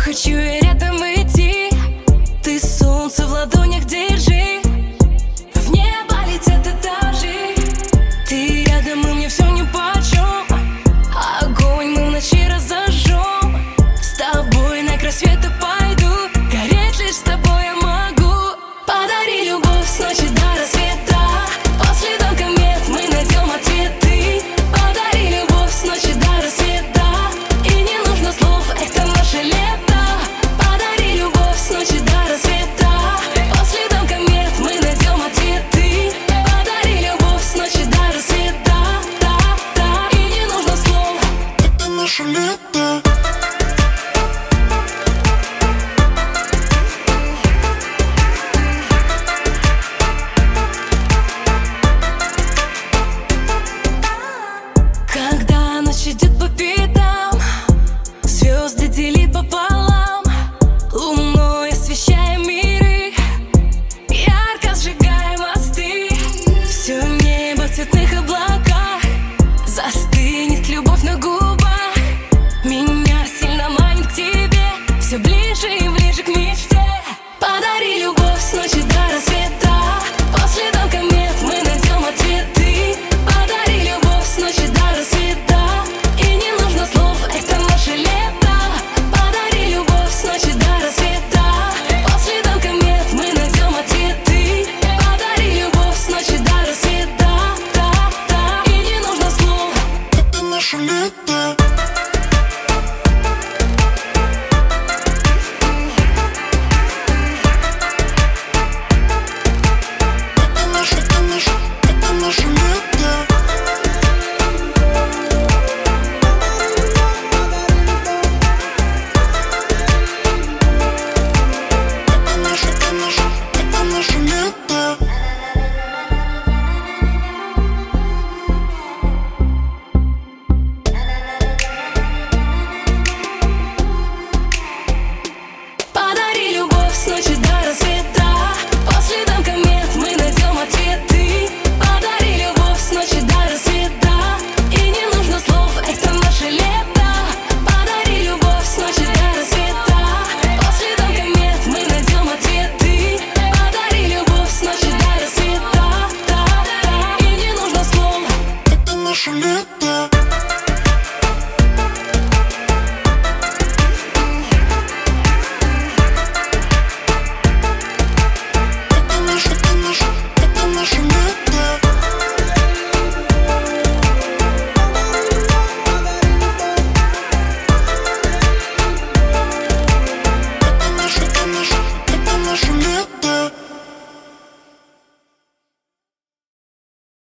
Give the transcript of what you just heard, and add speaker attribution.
Speaker 1: хочу я рядом идти. Ты солнце в ладонях держи, в небо летят этажи. Ты рядом, и мне все нипочем. Огонь мы в ночи разожжем. С тобой на край света пойду, гореть лишь с тобой я могу. Подари любовь с ночи до рассвета, по следам комет мы найдем ответы. Подари любовь с ночи до рассвета, и не нужно слов, это наше лето. Подари любовь с ночи до рассвета, по следам комет мы найдем ответы. Подари любовь с ночи до рассвета, да, и не нужно слов, это наше лето. Когда ночь идет по пятам, звезды делит пополам, луной освещая миры, ярко сжигая мосты. Все небо в цветных облаках, застынет любовь на губах. Меня сильно манит к тебе, все ближе и ближе к мечте. Подари любовь с ночи до рассвета, по следам комет мы найдем ответы. Подари любовь с ночи до рассвета, и не нужно слов, это наше лето. Подари любовь с ночи до рассвета, по следам комет мы найдем ответы. Подари любовь с ночи до рассвета, да, и не нужно слов, это наше лето. Это наше лето. Это наше лето. Подари любовь с ночи до